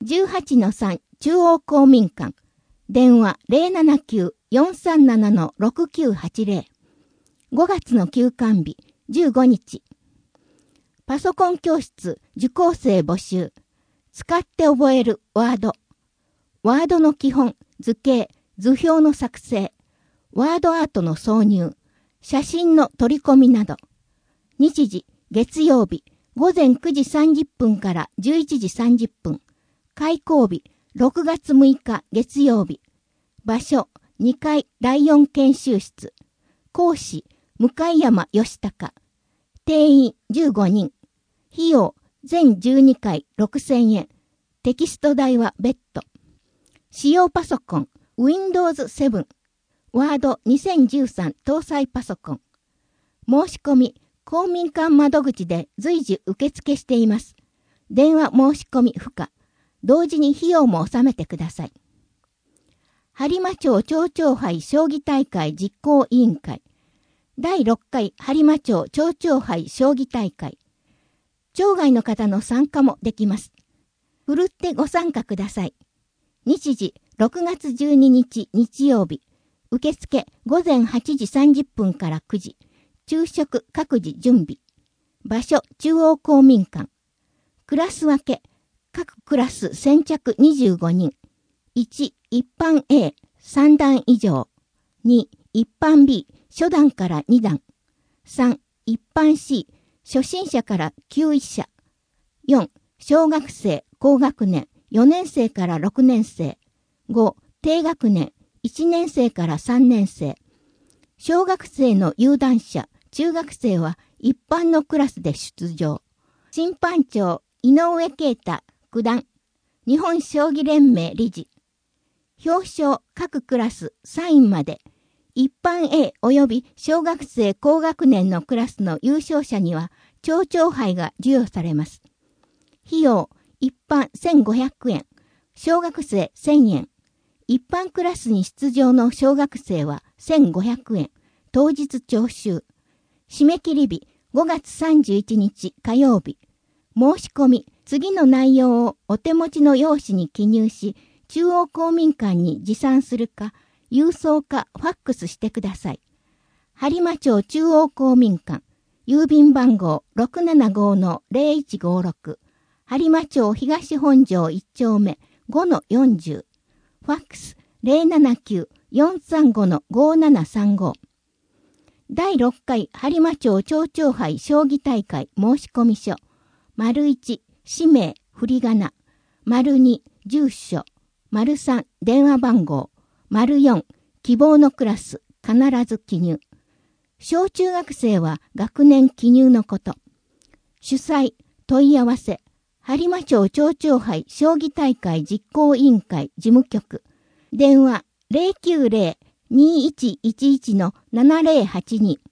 18-3 中央公民館。電話079-437-6980。5月の休館日15日。パソコン教室受講生募集。使って覚えるワード。ワードの基本、図形、図表の作成。ワードアートの挿入。写真の取り込みなど。日時、月曜日、午前9時30分から11時30分。開講日、6月6日月曜日。場所、2階第4研修室。講師、向山義孝。定員15人。費用、全12回6000円。テキスト代は別途。使用パソコン、Windows 7。ワード2013搭載パソコン。申し込み、公民館窓口で随時受付しています。電話申し込み不可。同時に費用も納めてください。播磨町町長杯将棋大会実行委員会。第6回播磨町町長杯将棋大会。町外の方の参加もできます。ふるってご参加ください。日時、6月12日日曜日。受付午前8時30分から9時。昼食各自準備。場所中央公民館。クラス分け。各クラス先着25人。1、一般 A、3段以上。2、一般 B、初段から2段。3、一般 C、初心者から9者。4、小学生、高学年、4年生から6年生。5、低学年、1年生から3年生。小学生の有段者、中学生は一般のクラスで出場。審判長、井上啓太、九段。日本将棋連盟理事。表彰各クラス3位まで。一般 A 及び小学生高学年のクラスの優勝者には町長杯が授与されます。費用、一般1500円。小学生1000円。一般クラスに出場の小学生は1500円。当日徴収。締め切り日5月31日火曜日。申し込み、次の内容をお手持ちの用紙に記入し、中央公民館に持参するか、郵送かファックスしてください。播磨町中央公民館、郵便番号 675-0156、播磨町東本庄1丁目 5-40、ファックス 079-435-5735。第6回播磨町町長杯将棋大会申込書。1、氏名、振り仮名。2、住所。3、電話番号。4、希望のクラス、必ず記入。小中学生は学年記入のこと。主催、問い合わせ。播磨町町長杯将棋大会実行委員会事務局。電話 090-2111-7082。